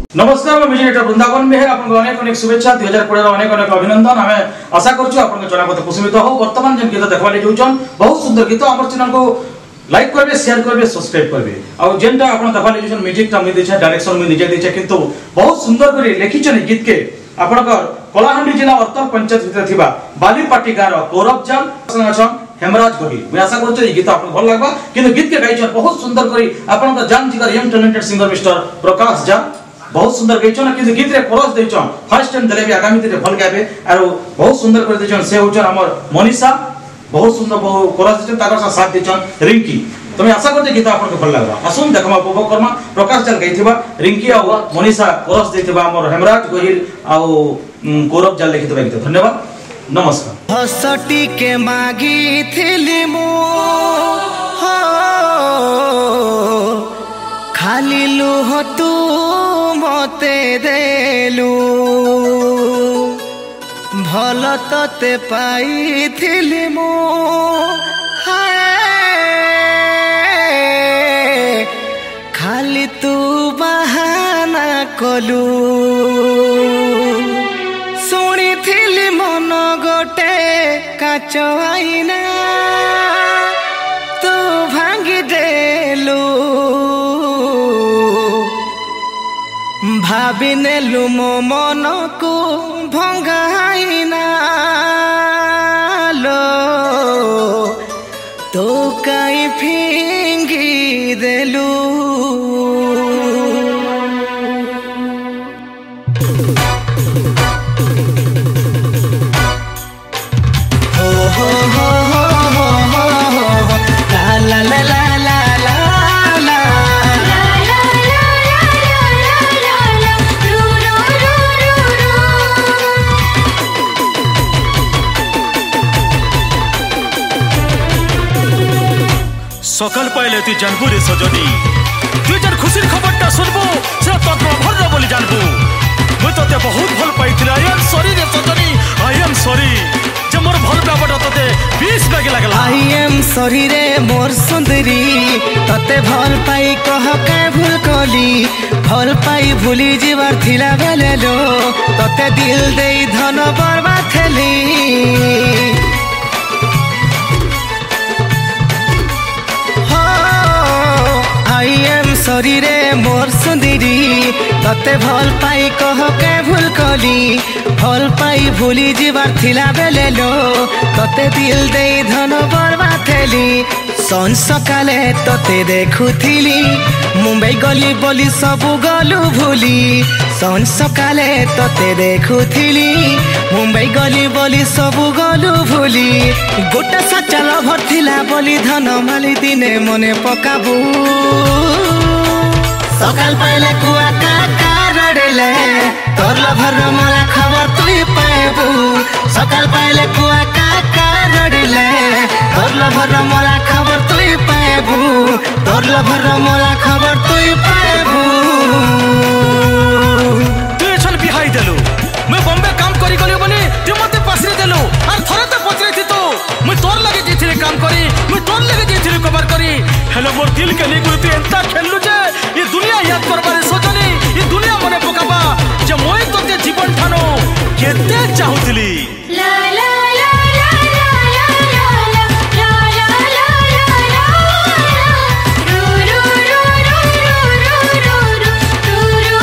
नमस्कार मैं विजय वृंदावन में आपको अनेक अनेक शुभेच्छा 2020 अनेक अनेक अभिनंदन आम आशा करूँ चलापत कुसुमित हो बर्तमान जो गीत देखा जाऊन बहुत सुंदर गीत आम चैनल को लाइक करेंगे शेयर करेंगे सब्सक्राइब करेंगे और जेनटा आप देखा जाऊन म्यूजिक मुझे दीचे डायरेक्शन मुझे निजे दीचे किंतु बहुत सुंदर कर लिखिछन गीत के आपनकर कलाहांडी जिला अर्तर पंचायत भितर थिबा बालीपाटी गाँव गौरव जान हेमराज गोहिल मैं आशा करूँ ये गीत आपको भल लगवा किंतु गीत के गाइछन बहुत सुंदर करी आपनकर जान जिगर young talented singer mister Prakash जान बहुत सुंदर गाइछन कि गीत रे कोरस देछन फर्स्ट टाइम देले भी आगामी दिन भल गाबे और बहुत सुंदर कर देछन से होछन हमर मनीषा बहुत सुंदर कोरस देछन ताकर साथ देछन रिंकी तो मैं आशा करते गीत आपको भल लागबा आसुन देखमा उपभोग करमा प्रकाश जान गाइथिबा रिंकी और मनीषा कोरस देथिबा हमर हेमराज गोहिल और गौरव जान लिखितबा गीत धन्यवाद नमस्कार हसटी के मागी थिली मो खाली लुह तू मते देलु भल तते पाई थिली मो खाली तू बहाना कलु शुणी थिली मन गोटे काच आईना तू भांगी देलु भाभी नेलु मो मन को भंगाईना लो तो कई फिंगी देलु सकाल पाइले तु जानबू रे सजनी तु जन खुशी खबरटा सुनबू से तत्व भर बोली जानबू मुई तते बहुत भल पाइथिला आई एम सॉरी रे सजनी आई एम सॉरी जे मोर भल बाबटा तते 20 बागे लागला आई एम सॉरी रे मोर सुंदरी तते भल पाई कह के भूल कली भल पाई भूली जीवार थिला बेले लो तते दिल देई धन बर्बाद थली आई एम सॉरी रे मोर सुंदरी तते भल पाई कह के भूल कली भल पाई भूली जीवार थिला बेले लो तते दिल देई धन बर्बाद थेली सन सकाले तते देखुथिली मुंबई गली बोली सबु गलु भूली सन सकाले तते देखुथिली मुंबई गली बोली सबु गलु भूली गोटा सच्चा लभर थिला बोली धन माली दिने मने पकाबू सकाल पाइले कुआ काका रडले तोर लभर मला खबर तुई पाएबू सकाल पाइले कुआ काका रडले तोर लभर मला खबर तुई पाएबू तोर लभर मला खबर तुई पाएबू तु एछन बिहाई देलु मैं बॉम्बे काम करी गली बनी तू मते पासरे देलु और थरे तो पचरे थी तो मैं तोर लगे जेथिले काम करी मैं तोर लगे जेथिले कवर करी हेलो मोर दिल के लिए तू एंता खेललु जे ये दुनिया याद करबारे सोचनी ये दुनिया मने पकाबा जे मोय तोते जीवन ठानो केते चाहुतली ला ला ला ला ला ला ला ला ला रू रू रू रू रू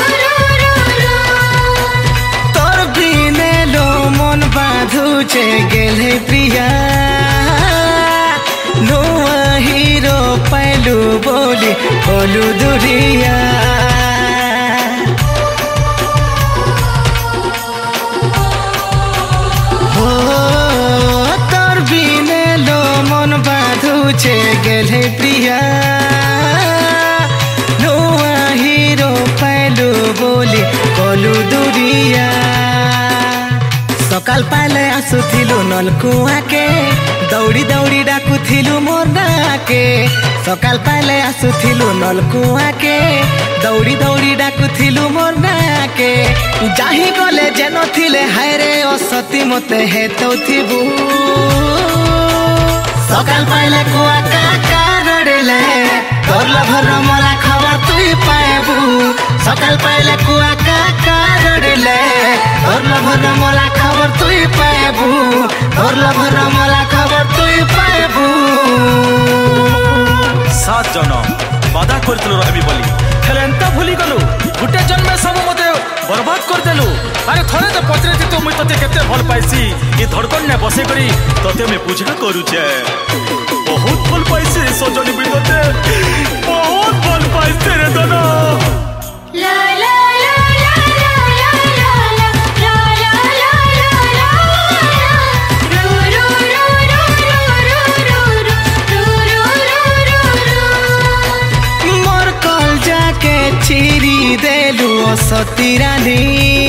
तोर बिने लो मन बाधु चे गेले प्रिया नो हीरो पैलू बोली बोलू दुरिया हो तोर बिने लो मन बाधु चे गेले प्रिया नो हीरो पैलू बोली बोलू दुरिया सकाल पाले आसुथिलु नलकुआ के दौड़ी दौड़ी डाकुथिलु मोर नाके सकाल पाले आसुथिलु नलकुआ के दौड़ी दौड़ी डाकुथिलु मोर नाके जाही गले जेनो थिले हाय रे असती मते हेतौ थिबू सकाल पाइले कुआ काका रडले तोर लभर मला खबर तुई पाएबू सकाल पाइले कुआ काका रड़ले तोर लभर मला खबर तुई पाएबू तोर लभर मला खबर तुई पाएबू 7 जन बाधा करथिलु रहबी बोली हेले एंता भूली गलु गुटे जन्मे सब मते बर्बाद कर देलु अरे थरे तो पचरे तो मुई तते केते भल पाइसी ई धड़कन ने बसे करी तते मैं पूजा करू छे बहुत भल पाइसी सजनी भी तते बहुत भल पाइसी रे दोनो ला ला ला ला ला ला ला ला ला ला रू रू रू रू रू रू मोर कल जाके चिरी देलु सती रानी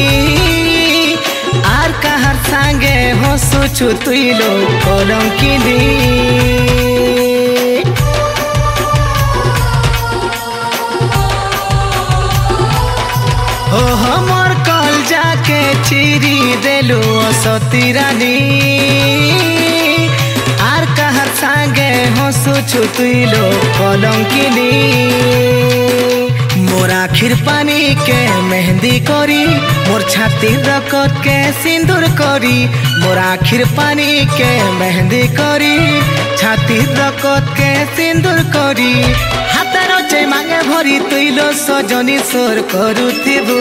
आर कहर सांगे हंसुछु तुई लो कलंकिनी ओ हमर कल जाके चिरी देलु सती रानी आर कहर सांगे हंसुछु तुई लो कलंकिनी मोर आखिर पानी के मेहंदी करी मोर छाती रकत के सिंदूर करी मोर आखिर पानी के मेहंदी करी छाती रकत के सिंदूर करी हातर चे मांगे भरी तुइलो सजनी सोर करुथिबू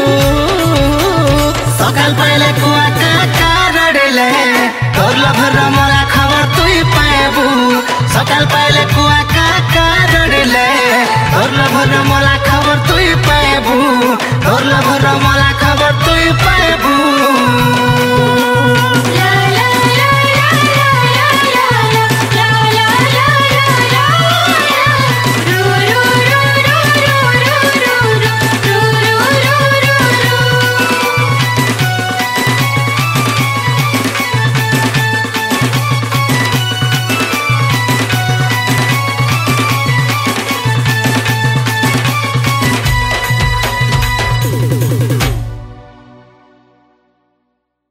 सकाल पाइले कुआ काका रड़ले तोर लभर मला खबर तुई पाएबू सकाल पाइले कुआ काका रड़ले